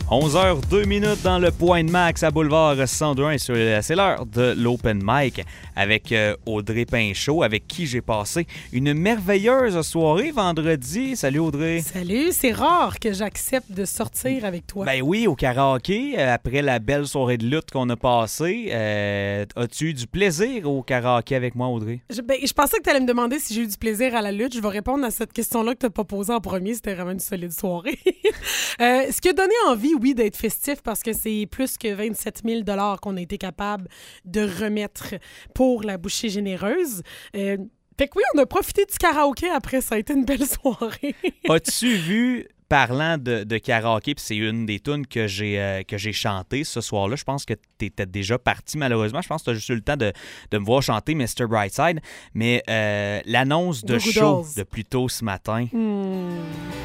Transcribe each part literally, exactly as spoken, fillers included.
onze heures deux minutes dans le Point de Max à Boulevard cent deux un. C'est l'heure de l'Open Mic avec euh, Audrey Pinchot, avec qui j'ai passé une merveilleuse soirée vendredi. Salut Audrey. Salut, c'est rare que j'accepte de sortir avec toi. Ben oui, au karaoké, euh, après la belle soirée de lutte qu'on a passée. Euh, as-tu eu du plaisir au karaoké avec moi, Audrey? Je, ben, je pensais que tu allais me demander si j'ai eu du plaisir à la lutte. Je vais répondre à cette question-là que tu n'as pas posée en premier. C'était vraiment une solide soirée. euh, ce qui a donné envie, oui, d'être festif parce que c'est plus que vingt-sept mille dollars qu'on a été capable de remettre pour la bouchée généreuse. Euh, fait que oui, on a profité du karaoké après. Ça a été une belle soirée. As-tu vu... Parlant de, de karaoké, puis c'est une des tunes que j'ai euh, que j'ai chantées ce soir-là. Je pense que tu étais déjà parti, malheureusement. Je pense que tu as juste eu le temps de, de me voir chanter mister Brightside. Mais euh, l'annonce de show de plus tôt ce matin. Hmm.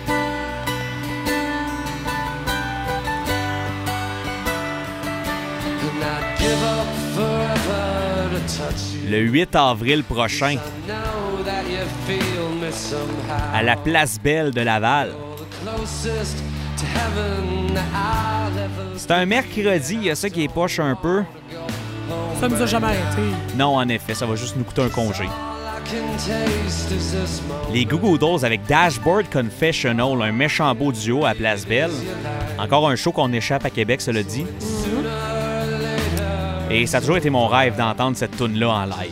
Le huit avril prochain, à la Place Belle de Laval. C'est un mercredi, il y a ça qui est poche un peu. Ça nous a jamais arrêté. Non, en effet, ça va juste nous coûter un congé. Les Goo Goo Dolls avec Dashboard Confessional, un méchant beau duo à Place Belle. Encore un show qu'on échappe à Québec, cela dit. Mm-hmm. Et ça a toujours été mon rêve d'entendre cette tune-là en live.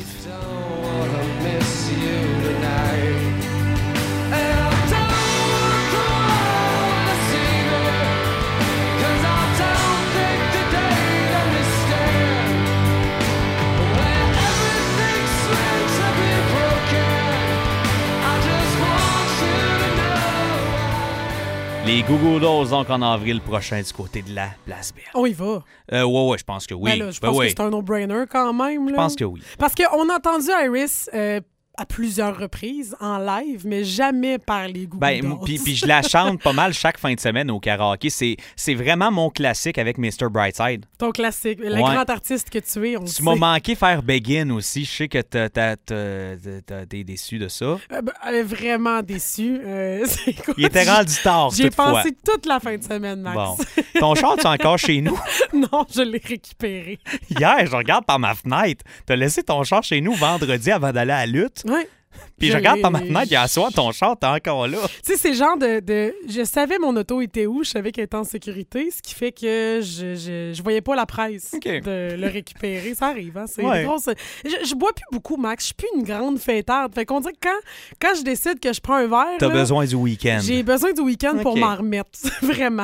Les Goo Goo Dolls, donc, en avril prochain, du côté de la Place Belle. On y va. Euh, ouais, ouais, je pense que oui. Ben là, je ben pense oui. que c'est un no-brainer quand même. Là. Je pense que oui. Parce qu'on a entendu Iris euh, à plusieurs reprises en live, mais jamais par les Goo Goo Ben, Dolls. Puis je la chante pas mal chaque fin de semaine au karaoké. C'est, c'est vraiment mon classique avec mister Brightside. Ton classique. Le ouais. grand artiste que tu es, on le Tu sait. m'as manqué faire Begin aussi. Je sais que t'as, t'as, t'as, t'as été déçu de ça. Euh, ben, euh, vraiment déçu. Euh, c'est quoi? Il était rendu tard, J'ai toutefois. pensé toute la fin de semaine, Max. Bon. Ton char, tu es encore chez nous? Non, je l'ai récupéré. Hier, je regarde par ma fenêtre. T'as laissé ton char chez nous vendredi avant d'aller à la lutte. Oui. Puis je, je regarde par ma fenêtre, hier soir, ton char, t'es encore là. Tu sais, c'est le genre de, de... Je savais mon auto était où, je savais qu'elle était en sécurité, ce qui fait que je, je, je voyais pas la presse okay. de le récupérer. Ça arrive, hein? C'est ouais. grosse... Je, je bois plus beaucoup, Max. Je suis plus une grande fêtarde. Fait qu'on dirait que quand, quand je décide que je prends un verre... T'as là, besoin du week-end. J'ai besoin du week-end okay. pour m'en remettre. Vraiment.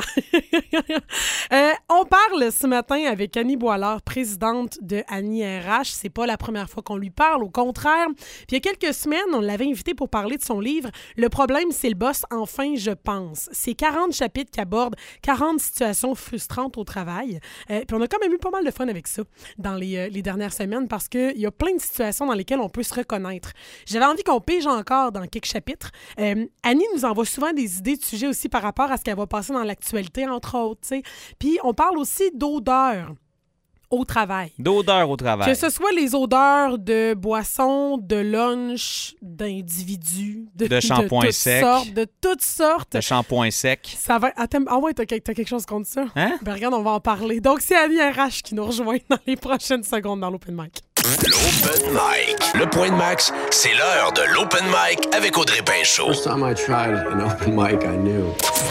euh, on parle ce matin avec Annie Boilard, présidente de Annie R H. C'est pas la première fois qu'on lui parle, au contraire. Puis il y a quelques semaines, on l'avait invité pour parler de son livre « Le problème, c'est le boss, enfin, je pense ». C'est quarante chapitres qui abordent quarante situations frustrantes au travail. Euh, puis on a quand même eu pas mal de fun avec ça dans les, euh, les dernières semaines parce qu'il y a plein de situations dans lesquelles on peut se reconnaître. J'avais envie qu'on pige encore dans quelques chapitres. Euh, Annie nous envoie souvent des idées de sujets aussi par rapport à ce qu'elle va passer dans l'actualité, entre autres. T'sais. Puis on parle aussi d'odeur au travail. D'odeurs au travail. Que ce soit les odeurs de boissons, de lunch, d'individus, de, de shampoing de sec. Sortes, de toutes sortes. De shampoing sec. Ça va... Attends, ah ouais, t'as, t'as quelque chose contre ça? Hein? Ben regarde, on va en parler. Donc, c'est Annie R H qui nous rejoint dans les prochaines secondes dans l'Open Mic. L'Open Mic. Le Point de Max, c'est l'heure de l'Open Mic avec Audrey Pinchot. First time I tried an open mic, I knew.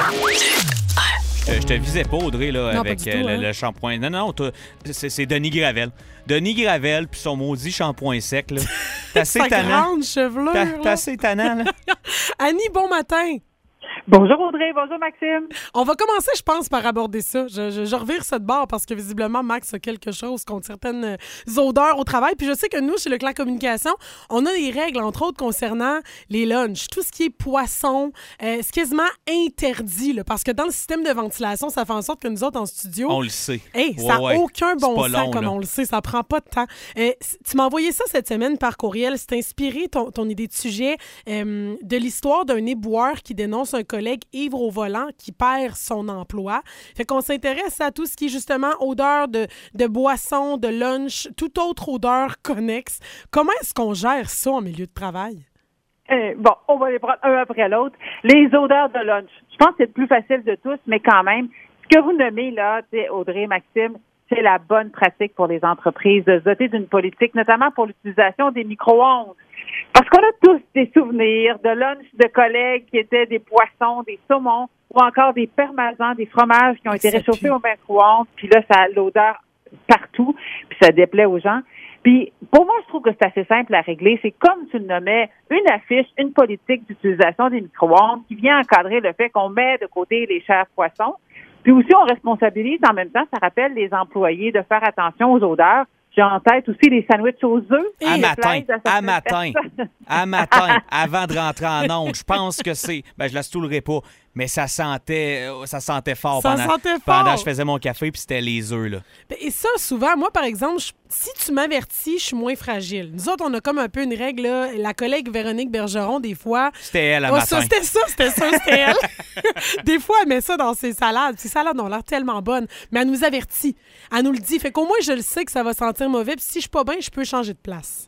Euh, je te visais pas, Audrey, là, non, avec tout, euh, le, hein? le shampoing. Non, non, c'est, c'est Denis Gravel. Denis Gravel, puis son maudit shampoing sec, là. T'es assez Sa tannant. grande chevelure. T'es, t'es assez tannant, là. Annie, bon matin. Bonjour Audrey, bonjour Maxime. On va commencer, je pense, par aborder ça. Je, je, je revire cette barre parce que visiblement, Max a quelque chose contre certaines odeurs au travail. Puis je sais que nous, chez Leclerc Communication, on a des règles, entre autres, concernant les lunchs. Tout ce qui est poisson, euh, c'est quasiment interdit. Là, parce que dans le système de ventilation, ça fait en sorte que nous autres, en studio... On le sait. Hey, ouais, ça n'a ouais. aucun bon sens, long, comme là. on le sait. Ça prend pas de temps. Euh, tu m'as envoyé ça cette semaine par courriel. C'est inspiré, ton, ton idée de sujet, euh, de l'histoire d'un éboueur qui dénonce un collègue ivre au volant qui perd son emploi. Fait qu'on s'intéresse à tout ce qui est justement odeur de, de boisson, de lunch, toute autre odeur connexe. Comment est-ce qu'on gère ça en milieu de travail? Euh, bon, on va les prendre un après l'autre. Les odeurs de lunch. Je pense que c'est le plus facile de tous, mais quand même, ce que vous nommez là, Audrey, Maxime, c'est la bonne pratique pour les entreprises de se doter d'une politique, notamment pour l'utilisation des micro-ondes. Parce qu'on a tous des souvenirs de lunch de collègues qui étaient des poissons, des saumons ou encore des parmesans, des fromages qui ont été réchauffés au micro-ondes. Puis là, ça a l'odeur partout, puis ça déplaît aux gens. Puis pour moi, je trouve que c'est assez simple à régler. C'est comme tu le nommais, une affiche, une politique d'utilisation des micro-ondes qui vient encadrer le fait qu'on met de côté les chers poissons. Puis aussi, on responsabilise en même temps, ça rappelle les employés de faire attention aux odeurs. J'ai en tête aussi les sandwichs aux œufs. À matin, à matin, à matin, avant de rentrer en onde. Je pense que c'est... Ben, je la stoulerai pas, mais ça sentait ça sentait fort ça pendant, sentait fort. pendant que je faisais mon café, puis c'était les œufs, là. Et ça, souvent, moi, par exemple, je, si tu m'avertis, je suis moins fragile. Nous autres, on a comme un peu une règle, là. La collègue Véronique Bergeron, des fois... C'était elle, à oh, matin. Ça, c'était ça, c'était ça, c'était elle. Des fois, elle met ça dans ses salades. Ses salades ont l'air tellement bonnes. Mais elle nous avertit. Elle nous le dit. Fait qu'au moins, je le sais que ça va sentir mauvais. Puis si je suis pas bien, je peux changer de place.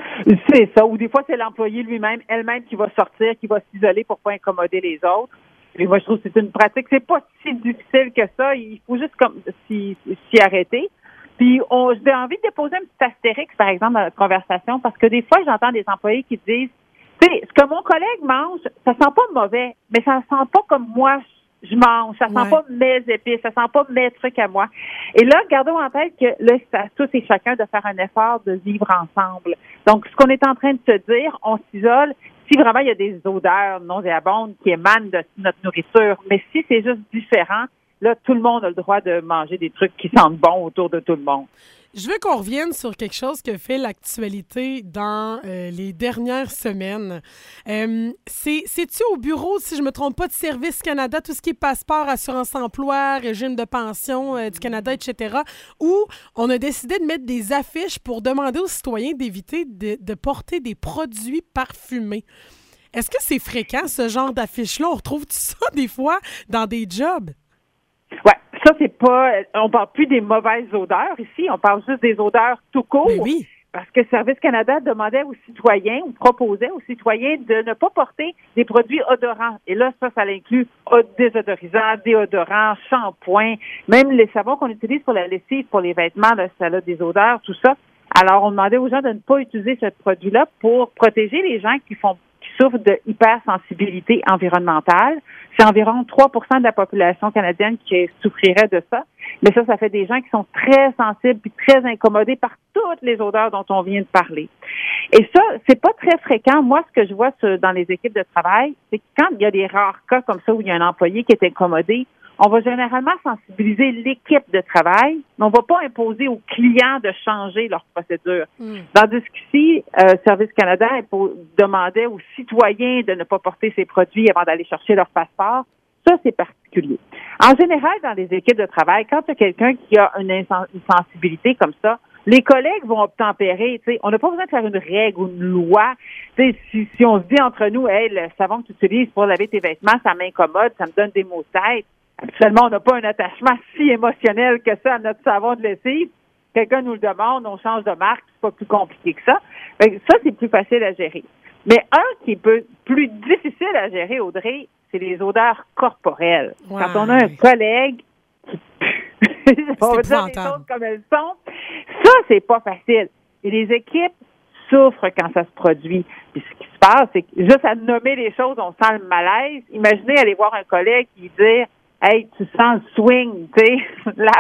C'est ça. Ou des fois, c'est l'employé lui-même, elle-même qui va sortir, qui va s'isoler pour pas incommoder les autres. Et moi, je trouve que c'est une pratique. C'est pas si difficile que ça. Il faut juste comme s'y, s'y arrêter. Puis, on, j'ai envie de déposer un petit astérix, par exemple, dans la conversation, parce que des fois, j'entends des employés qui disent, tu sais, ce que mon collègue mange, ça sent pas mauvais, mais ça sent pas comme moi je mange. Ça sent ouais. pas mes épices, ça sent pas mes trucs à moi. Et là, gardons en tête que là, c'est à tous et chacun de faire un effort de vivre ensemble. Donc, ce qu'on est en train de se dire, on s'isole. Si vraiment il y a des odeurs nauséabondes qui émanent de notre nourriture, mais si c'est juste différent, là, tout le monde a le droit de manger des trucs qui sentent bon autour de tout le monde. Je veux qu'on revienne sur quelque chose que fait l'actualité dans euh, les dernières semaines. Euh, c'est, c'est-tu au bureau, si je me trompe pas, de Service Canada, tout ce qui est passeport, assurance-emploi, régime de pension euh, du Canada, et cetera, où on a décidé de mettre des affiches pour demander aux citoyens d'éviter de, de porter des produits parfumés. Est-ce que c'est fréquent, ce genre d'affiches-là? On retrouve ça des fois dans des jobs? Ouais, ça c'est pas, on parle plus des mauvaises odeurs ici, on parle juste des odeurs tout court. Ben oui. Parce que Service Canada demandait aux citoyens ou proposait aux citoyens de ne pas porter des produits odorants. Et là, ça, ça inclut désodorisants, déodorants, shampoings, même les savons qu'on utilise pour la lessive, pour les vêtements, là, ça a des odeurs, tout ça. Alors, on demandait aux gens de ne pas utiliser ce produit-là pour protéger les gens qui font souffrent de hypersensibilité environnementale. C'est environ trois pour cent de la population canadienne qui souffrirait de ça. Mais ça, ça fait des gens qui sont très sensibles et très incommodés par toutes les odeurs dont on vient de parler. Et ça, c'est pas très fréquent. Moi, ce que je vois dans les équipes de travail, c'est que quand il y a des rares cas comme ça où il y a un employé qui est incommodé, on va généralement sensibiliser l'équipe de travail, mais on ne va pas imposer aux clients de changer leur procédure. Mm. Tandis qu'ici, euh, Service Canada impo- demandait aux citoyens de ne pas porter ces produits avant d'aller chercher leur passeport. Ça, c'est particulier. En général, dans les équipes de travail, quand il y a quelqu'un qui a une, insen- une sensibilité comme ça, les collègues vont obtempérer. T'sais, on n'a pas besoin de faire une règle ou une loi. T'sais, si, si on se dit entre nous, hey, le savon que tu utilises pour laver tes vêtements, ça m'incommode, ça me donne des maux de tête. Actuellement, on n'a pas un attachement si émotionnel que ça à notre savon de lessive. Quelqu'un nous le demande, on change de marque, c'est pas plus compliqué que ça. Fait que ça, c'est plus facile à gérer. Mais un qui est peu plus difficile à gérer, Audrey, c'est les odeurs corporelles. Ouais. Quand on a un collègue qui pue, on va dire les choses comme elles sont, ça, c'est pas facile. Et les équipes souffrent quand ça se produit. Puis ce qui se passe, c'est que juste à nommer les choses, on sent le malaise. Imaginez aller voir un collègue qui dit « Hey, tu sens le swing, tu sais, lave-toi ».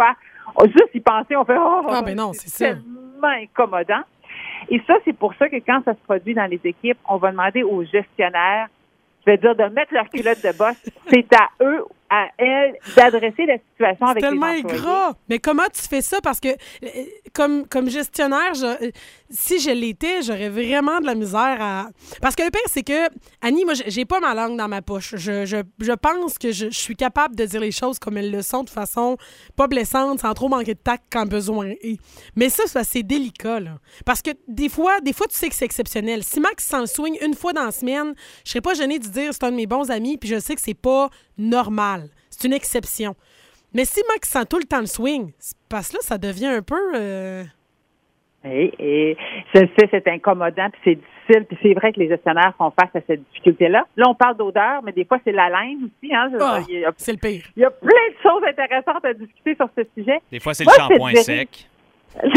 Juste y penser, on fait « Oh, ah, ben non, c'est, c'est tellement incommodant ». Et ça, c'est pour ça que quand ça se produit dans les équipes, on va demander aux gestionnaires, je vais dire, de mettre leur culotte de boss. C'est à eux, à elles, d'adresser la situation avec les employés. C'est tellement ingrat. Mais comment tu fais ça? Parce que, comme, comme gestionnaire, je, si je l'étais, j'aurais vraiment de la misère à... Parce que le pire, c'est que, Annie, moi, j'ai pas ma langue dans ma poche. Je, je, je pense que je, je suis capable de dire les choses comme elles le sont, de façon pas blessante, sans trop manquer de tact quand besoin est. Mais ça, ça c'est délicat, là. Parce que des fois, des fois, tu sais que c'est exceptionnel. Si Max s'en swing une fois dans la semaine, je serais pas gênée de dire c'est un de mes bons amis, puis je sais que c'est pas normal. C'est une exception. Mais si Max sent tout le temps le swing, parce que là, ça devient un peu... Euh... Et, et je le sais, c'est incommodant, puis c'est difficile, puis c'est vrai que les gestionnaires font face à cette difficulté-là. Là, on parle d'odeur, mais des fois, c'est la laine aussi. Hein. Oh, il y a, c'est le pire. Il y a plein de choses intéressantes à discuter sur ce sujet. Des fois, c'est Moi, le shampoing dirais... sec. Il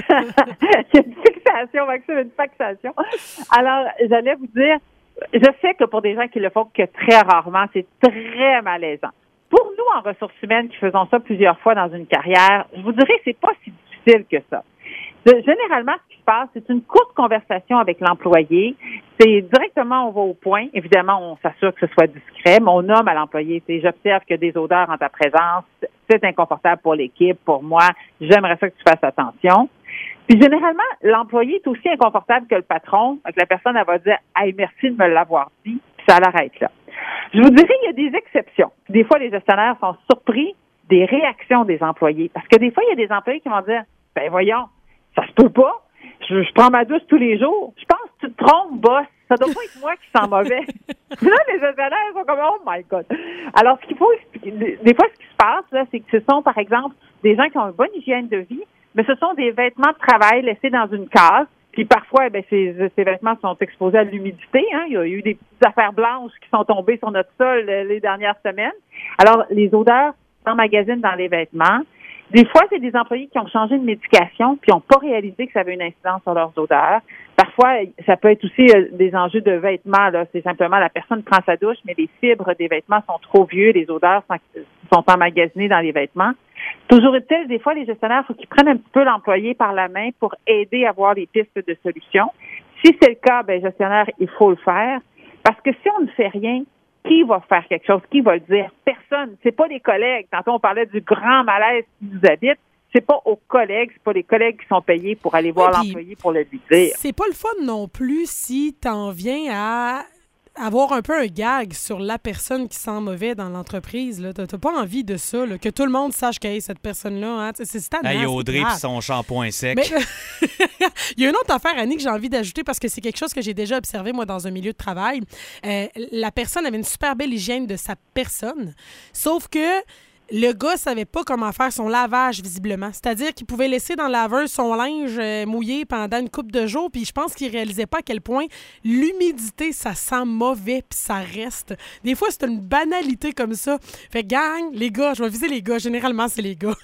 y a une fixation, Maxime, une fixation. Alors, j'allais vous dire, je sais que pour des gens qui le font que très rarement, c'est très malaisant. Pour nous, en ressources humaines, qui faisons ça plusieurs fois dans une carrière, je vous dirais que c'est pas si difficile que ça. Généralement, ce qui se passe, c'est une courte conversation avec l'employé. C'est directement, on va au point. Évidemment, on s'assure que ce soit discret, mais on nomme à l'employé. C'est, j'observe qu'il y a des odeurs en ta présence. C'est inconfortable pour l'équipe, pour moi. J'aimerais ça que tu fasses attention. Puis généralement, l'employé est aussi inconfortable que le patron. Donc la personne, elle va dire, hey, merci de me l'avoir dit. Puis ça l'arrête là. Je vous dirais, il y a des exceptions. Des fois, les gestionnaires sont surpris des réactions des employés. Parce que des fois, il y a des employés qui vont dire, ben voyons, ça se peut pas. Je, je prends ma douche tous les jours. Je pense que tu te trompes, boss. Ça doit pas être moi qui sens mauvais. Là, les gestionnaires sont comme, oh my God. Alors, ce qu'il faut expliquer, des fois, ce qui se passe, là, c'est que ce sont, par exemple, des gens qui ont une bonne hygiène de vie, mais ce sont des vêtements de travail laissés dans une case. Puis parfois, eh bien, ces, ces vêtements sont exposés à l'humidité. Hein. Il y a eu des petites affaires blanches qui sont tombées sur notre sol les dernières semaines. Alors, les odeurs s'emmagasinent dans les vêtements. Des fois, c'est des employés qui ont changé de médication puis n'ont pas réalisé que ça avait une incidence sur leurs odeurs. Parfois, ça peut être aussi des enjeux de vêtements. Là, c'est simplement la personne prend sa douche, mais les fibres des vêtements sont trop vieux, les odeurs sont, sont emmagasinées dans les vêtements. Toujours est-il, des fois, les gestionnaires, il faut qu'ils prennent un petit peu l'employé par la main pour aider à voir les pistes de solutions. Si c'est le cas, ben gestionnaire, il faut le faire. Parce que si on ne fait rien, qui va faire quelque chose? Qui va le dire? Personne. C'est pas les collègues. Tantôt, on parlait du grand malaise qui nous habite. C'est pas aux collègues, c'est pas les collègues qui sont payés pour aller voir oui, l'employé pour le lui dire. C'est pas le fun non plus si t'en viens à avoir un peu un gag sur la personne qui sent mauvais dans l'entreprise. Là. T'as, t'as pas envie de ça, là, que tout le monde sache qu'il y a cette personne-là. Hein. C'est, c'est tannant, hey, Audrey et son shampoing sec. Mais, il y a une autre affaire, Annie, que j'ai envie d'ajouter parce que c'est quelque chose que j'ai déjà observé, moi, dans un milieu de travail. Euh, la personne avait une super belle hygiène de sa personne, sauf que le gars savait pas comment faire son lavage, visiblement. C'est-à-dire qu'il pouvait laisser dans la laveuse son linge euh, mouillé pendant une couple de jours, puis je pense qu'il réalisait pas à quel point l'humidité, ça sent mauvais, puis ça reste. Des fois, c'est une banalité comme ça. Fait que, gang, les gars, je vais viser les gars. Généralement, c'est les gars.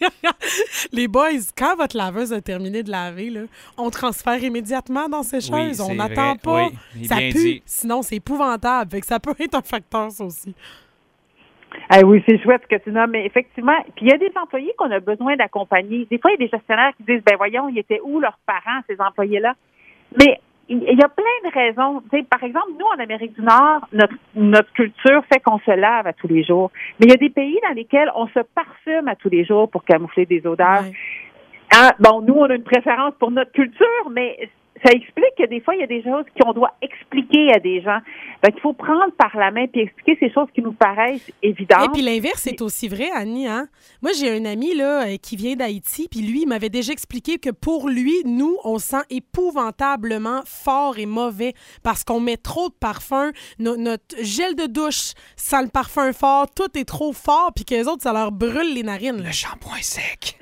Les boys, quand votre laveuse a terminé de laver, là, on transfère immédiatement dans ces choses. Oui, on n'attend pas. Oui, ça pue. Dit. Sinon, c'est épouvantable. Fait que ça peut être un facteur, ça aussi. Ah oui, c'est chouette ce que tu nommes, mais effectivement, puis il y a des employés qu'on a besoin d'accompagner. Des fois, il y a des gestionnaires qui disent, ben voyons, ils étaient où leurs parents, ces employés-là? Mais il y a plein de raisons. Tu sais, par exemple, nous, en Amérique du Nord, notre, notre culture fait qu'on se lave à tous les jours. Mais il y a des pays dans lesquels on se parfume à tous les jours pour camoufler des odeurs. Ouais. Hein? Bon, nous, on a une préférence pour notre culture, mais ça explique que des fois, il y a des choses qu'on doit expliquer à des gens. Fait qu'il faut prendre par la main puis expliquer ces choses qui nous paraissent évidentes. Et puis l'inverse est aussi vrai, Annie. Hein? Moi, j'ai un ami là qui vient d'Haïti, puis lui, il m'avait déjà expliqué que pour lui, nous, on sent épouvantablement fort et mauvais parce qu'on met trop de parfum. No- notre gel de douche sent le parfum fort. Tout est trop fort, puis que les autres, ça leur brûle les narines. Le shampoing sec.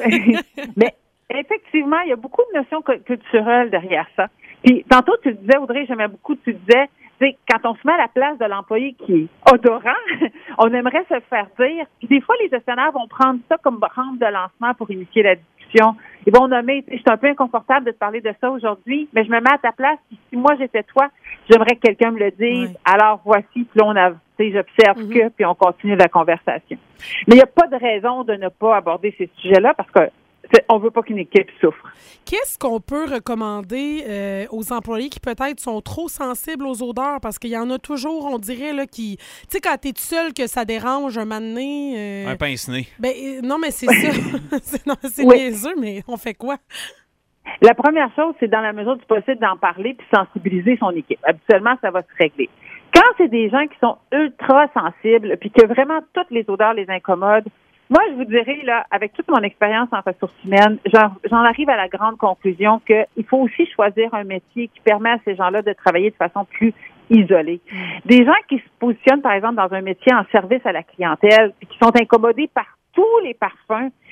Mais effectivement, il y a beaucoup de notions culturelles derrière ça. Puis, tantôt, tu le disais, Audrey, j'aimais beaucoup, tu disais, tu sais, quand on se met à la place de l'employé qui est odorant, on aimerait se faire dire. Puis, des fois, les gestionnaires vont prendre ça comme rampe de lancement pour initier la discussion. Ils vont nommer, je suis un peu inconfortable de te parler de ça aujourd'hui, mais je me mets à ta place. Puis, si moi, j'étais toi, j'aimerais que quelqu'un me le dise. Oui. Alors, voici, puis là, on a, tu sais, j'observe mm-hmm. que, puis on continue la conversation. Mais il n'y a pas de raison de ne pas aborder ces sujets-là parce que on veut pas qu'une équipe souffre. Qu'est-ce qu'on peut recommander euh, aux employés qui peut-être sont trop sensibles aux odeurs? Parce qu'il y en a toujours, on dirait, là, qui... Tu sais, quand t'es tout seul, que ça dérange un moment donné... Euh, un pince-nez. Ben, euh, non, mais c'est ça. c'est non, c'est oui. niaiseux, mais on fait quoi? La première chose, c'est dans la mesure du possible d'en parler puis sensibiliser son équipe. Habituellement, ça va se régler. Quand c'est des gens qui sont ultra sensibles puis que vraiment toutes les odeurs les incommodent, moi, je vous dirais, là, avec toute mon expérience en ressources humaines, j'en, j'en arrive à la grande conclusion qu'il faut aussi choisir un métier qui permet à ces gens-là de travailler de façon plus isolée. Des gens qui se positionnent, par exemple, dans un métier en service à la clientèle, puis qui sont incommodés par tous les parfums,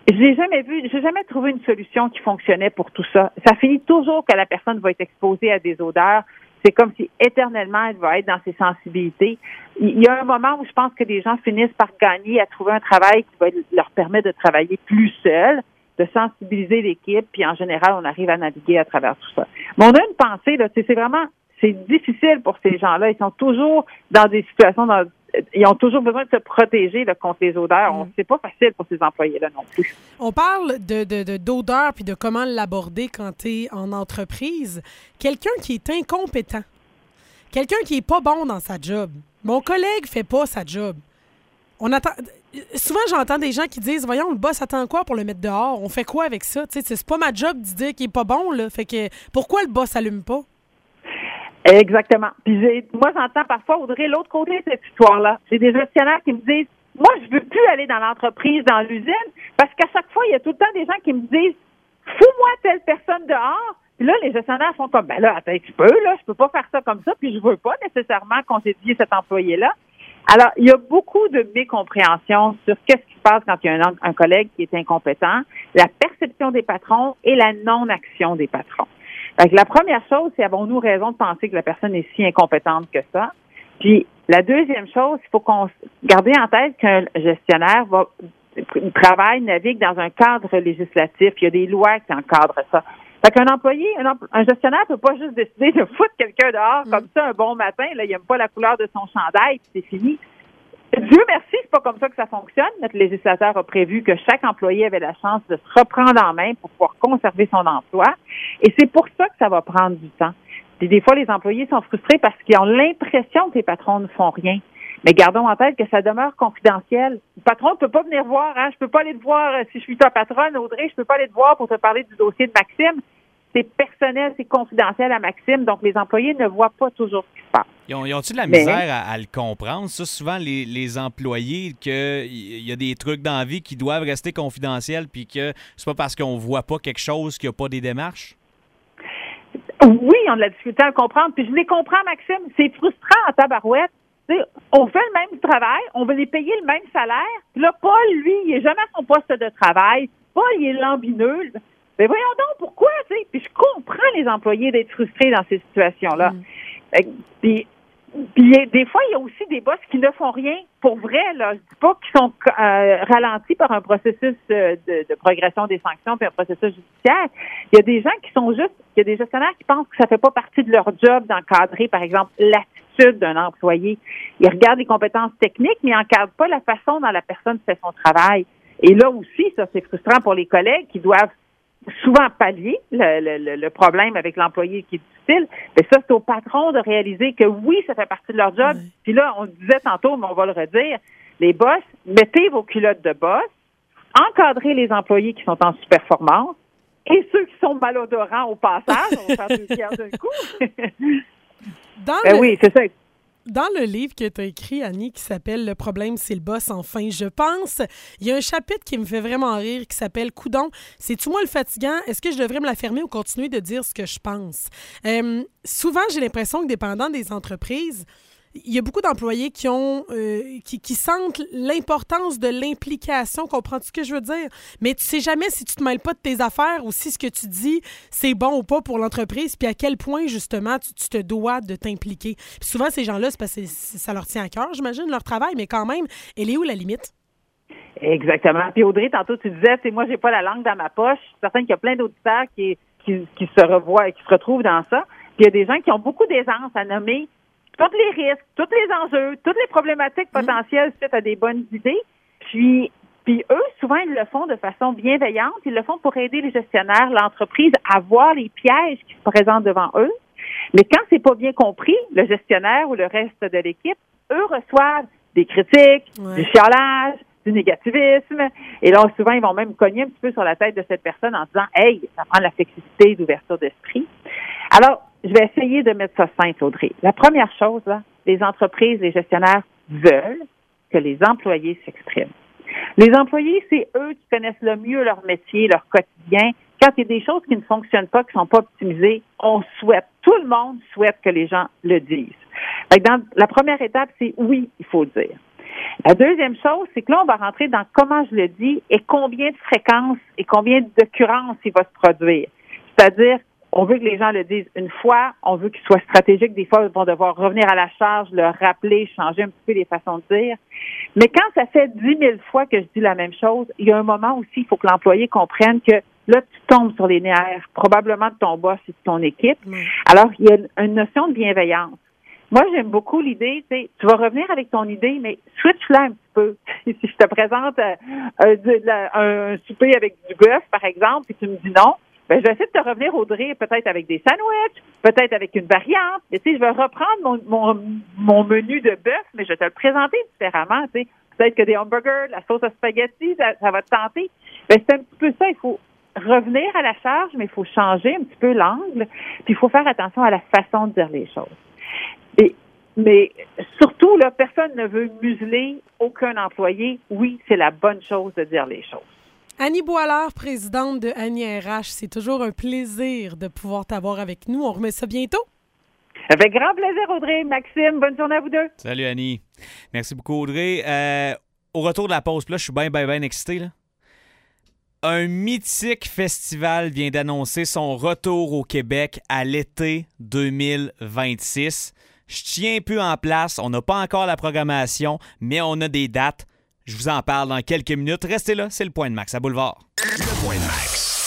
Je n'ai jamais vu, j'ai jamais trouvé une solution qui fonctionnait pour tout ça. Ça finit toujours que la personne va être exposée à des odeurs. C'est comme si éternellement elle va être dans ses sensibilités. Il y a un moment où je pense que les gens finissent par gagner à trouver un travail qui va leur permettre de travailler plus seuls, de sensibiliser l'équipe, puis en général, on arrive à naviguer à travers tout ça. Mais on a une pensée, là, c'est vraiment, c'est difficile pour ces gens-là. Ils sont toujours dans des situations dans Ils ont toujours besoin de se protéger là, contre les odeurs. Mm. C'est pas facile pour ces employés-là non plus. On parle de, de, de, d'odeur puis de comment l'aborder quand tu es en entreprise. Quelqu'un qui est incompétent, quelqu'un qui est pas bon dans sa job. Mon collègue fait pas sa job. On attend. Souvent, j'entends des gens qui disent « Voyons, le boss attend quoi pour le mettre dehors? On fait quoi avec ça? » Tu sais, c'est pas ma job de dire qu'il est pas bon, là. Fait que pourquoi le boss allume pas? Exactement. Puis j'ai, moi, j'entends parfois, Audrey, l'autre côté de cette histoire-là. J'ai des gestionnaires qui me disent, moi, je veux plus aller dans l'entreprise, dans l'usine, parce qu'à chaque fois, il y a tout le temps des gens qui me disent, fous-moi telle personne dehors. Puis là, les gestionnaires sont comme, ben là, attends un petit peu, là, je peux pas faire ça comme ça, puis je veux pas nécessairement congédier cet employé-là. Alors, il y a beaucoup de mécompréhension sur qu'est-ce qui se passe quand il y a un, un collègue qui est incompétent, la perception des patrons et la non-action des patrons. Fait que la première chose, c'est avons-nous raison de penser que la personne est si incompétente que ça? Puis la deuxième chose, il faut qu'on garde en tête qu'un gestionnaire va travaille, navigue dans un cadre législatif. Il y a des lois qui encadrent ça. Fait qu'un employé, un, empl- un gestionnaire peut pas juste décider de foutre quelqu'un dehors comme ça un bon matin. Là, il n'aime pas la couleur de son chandail, puis c'est fini. Dieu merci, c'est pas comme ça que ça fonctionne. Notre législateur a prévu que chaque employé avait la chance de se reprendre en main pour pouvoir conserver son emploi. Et c'est pour ça que ça va prendre du temps. Puis des fois, les employés sont frustrés parce qu'ils ont l'impression que les patrons ne font rien. Mais gardons en tête que ça demeure confidentiel. Le patron ne peut pas venir voir, hein. Je peux pas aller te voir si je suis ta patronne, Audrey, je peux pas aller te voir pour te parler du dossier de Maxime. C'est personnel, c'est confidentiel à Maxime, donc les employés ne voient pas toujours ce qui se passe. Ils ont, ils ont-tu de la misère Mais, à, à le comprendre? Ça, souvent, les, les employés, qu'il y a des trucs dans la vie qui doivent rester confidentiels, puis que c'est pas parce qu'on voit pas quelque chose qu'il n'y a pas des démarches? Oui, on a de la difficulté à le comprendre, puis je les comprends, Maxime. C'est frustrant en tabarouette. T'sais, on fait le même travail, on veut les payer le même salaire, puis là, Paul, lui, il est jamais à son poste de travail. Paul, il est lambineux. Mais voyons donc, pourquoi, tu sais? Puis je comprends les employés d'être frustrés dans ces situations-là. Mm. Puis, puis des fois, il y a aussi des boss qui ne font rien pour vrai, là. Je dis pas qu'ils sont euh, ralentis par un processus de, de progression des sanctions puis un processus judiciaire. Il y a des gens qui sont juste, il y a des gestionnaires qui pensent que ça fait pas partie de leur job d'encadrer, par exemple, l'attitude d'un employé. Ils regardent les compétences techniques, mais ils n'encadrent pas la façon dont la personne fait son travail. Et là aussi, ça, c'est frustrant pour les collègues qui doivent souvent pallier le, le, le problème avec l'employé qui est difficile. Mais ça, c'est au patron de réaliser que oui, ça fait partie de leur job. Oui. Puis là, on le disait tantôt, mais on va le redire, les boss, mettez vos culottes de boss, encadrez les employés qui sont en sous-performance et ceux qui sont malodorants au passage, on va faire deux pierres d'un coup. Dans ben le... oui, c'est ça. Dans le livre que tu as écrit, Annie, qui s'appelle « Le problème, c'est le boss, enfin, je pense », il y a un chapitre qui me fait vraiment rire qui s'appelle « Coudon, c'est-tu moi le fatigant? Est-ce que je devrais me la fermer ou continuer de dire ce que je pense? Euh, » Souvent, j'ai l'impression que dépendant des entreprises, il y a beaucoup d'employés qui ont euh, qui, qui sentent l'importance de l'implication. Comprends-tu ce que je veux dire? Mais tu sais jamais si tu te mêles pas de tes affaires ou si ce que tu dis, c'est bon ou pas pour l'entreprise, puis à quel point, justement, tu, tu te dois de t'impliquer. Puis souvent, ces gens-là, c'est parce que ça leur tient à cœur, j'imagine, leur travail, mais quand même, elle est où la limite? Exactement. Puis Audrey, tantôt, tu disais, c'est moi, j'ai pas la langue dans ma poche. Je suis certaine qu'il y a plein d'auditeurs qui, qui, qui se revoient et qui se retrouvent dans ça. Puis il y a des gens qui ont beaucoup d'aisance à nommer tous les risques, tous les enjeux, toutes les problématiques potentielles suite à des bonnes idées. Puis, puis eux, souvent, ils le font de façon bienveillante. Ils le font pour aider les gestionnaires, l'entreprise à voir les pièges qui se présentent devant eux. Mais quand c'est pas bien compris, le gestionnaire ou le reste de l'équipe, eux reçoivent des critiques, ouais. du chiolage, du négativisme. Et là, souvent, ils vont même cogner un petit peu sur la tête de cette personne en disant « Hey, ça prend de la flexibilité et d'ouverture d'esprit. » Alors, je vais essayer de mettre ça simple, Audrey. La première chose, là, les entreprises, les gestionnaires veulent que les employés s'expriment. Les employés, c'est eux qui connaissent le mieux leur métier, leur quotidien. Quand il y a des choses qui ne fonctionnent pas, qui ne sont pas optimisées, on souhaite, tout le monde souhaite que les gens le disent. Fait que dans la première étape, c'est oui, il faut le dire. La deuxième chose, c'est que là, on va rentrer dans comment je le dis et combien de fréquences et combien d'occurrences il va se produire. C'est-à-dire, on veut que les gens le disent une fois, on veut qu'ils soient stratégiques. Des fois, ils vont devoir revenir à la charge, le rappeler, changer un petit peu les façons de dire. Mais quand ça fait dix mille fois que je dis la même chose, il y a un moment aussi, il faut que l'employé comprenne que là, tu tombes sur les nerfs, probablement de ton boss et de ton équipe. Mmh. Alors, il y a une notion de bienveillance. Moi, j'aime beaucoup l'idée, tu sais, tu vas revenir avec ton idée, mais switch-la un petit peu. Si je te présente euh, un, de la, un souper avec du bœuf, par exemple, et tu me dis non, ben je vais essayer de te revenir, Audrey, peut-être avec des sandwichs, peut-être avec une variante. Et tu sais, je vais reprendre mon, mon, mon menu de bœuf, mais je vais te le présenter différemment, tu sais. Peut-être que des hamburgers, la sauce à spaghetti, ça, ça va te tenter. Ben c'est un petit peu ça, il faut revenir à la charge, mais il faut changer un petit peu l'angle, puis il faut faire attention à la façon de dire les choses. Et, mais surtout, là, personne ne veut museler aucun employé. Oui, c'est la bonne chose de dire les choses. Annie Boilard, présidente de Annie R H, c'est toujours un plaisir de pouvoir t'avoir avec nous. On remet ça bientôt. Avec grand plaisir, Audrey. Maxime, bonne journée à vous deux. Salut, Annie. Merci beaucoup, Audrey. Euh, au retour de la pause, là, je suis bien, bien, bien excité, là. Un mythique festival vient d'annoncer son retour au Québec à l'été deux mille vingt-six. Je tiens plus en place, on n'a pas encore la programmation, mais on a des dates. Je vous en parle dans quelques minutes. Restez là, c'est le Point de Max à Boulevard. Le Point de Max.